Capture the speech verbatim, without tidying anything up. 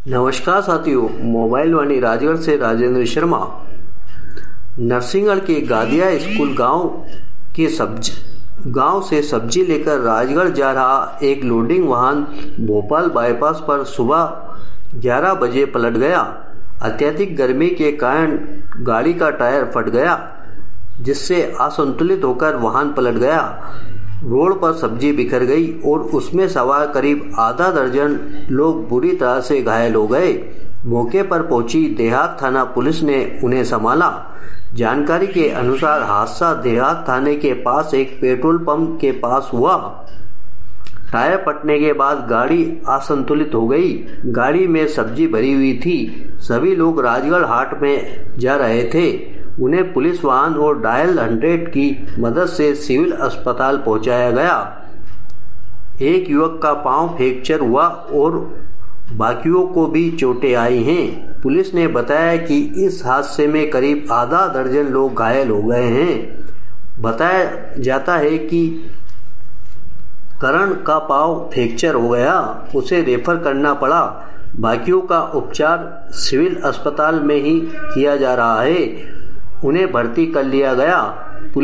नमस्कार साथियों, मोबाइल वाणी राजगढ़ से राजेंद्र शर्मा। नरसिंहगढ़ के गादिया स्कूल गांव के सब्जी गांव से सब्जी लेकर राजगढ़ जा रहा एक लोडिंग वाहन भोपाल बाईपास पर सुबह ग्यारह बजे पलट गया। अत्यधिक गर्मी के कारण गाड़ी का टायर फट गया, जिससे असंतुलित होकर वाहन पलट गया। रोड पर सब्जी बिखर गई और उसमें सवार करीब आधा दर्जन लोग बुरी तरह से घायल हो गए। मौके पर पहुंची देहात थाना पुलिस ने उन्हें संभाला। जानकारी के अनुसार हादसा देहात थाने के पास एक पेट्रोल पंप के पास हुआ। टायर फटने के बाद गाड़ी असंतुलित हो गई। गाड़ी में सब्जी भरी हुई थी। सभी लोग राजगढ़ हाट में जा रहे थे। उन्हें पुलिस वाहन और डायल हंड्रेड की मदद से सिविल अस्पताल पहुंचाया गया। एक युवक का पांव फ्रैक्चर हुआ और बाकियों को भी चोटें आई हैं। पुलिस ने बताया कि इस हादसे में करीब आधा दर्जन लोग घायल हो गए हैं। बताया जाता है कि करण का पांव फ्रैक्चर हो गया, उसे रेफर करना पड़ा। बाकियों का उपचार सिविल अस्पताल में ही किया जा रहा है। उन्हें भर्ती कर लिया गया।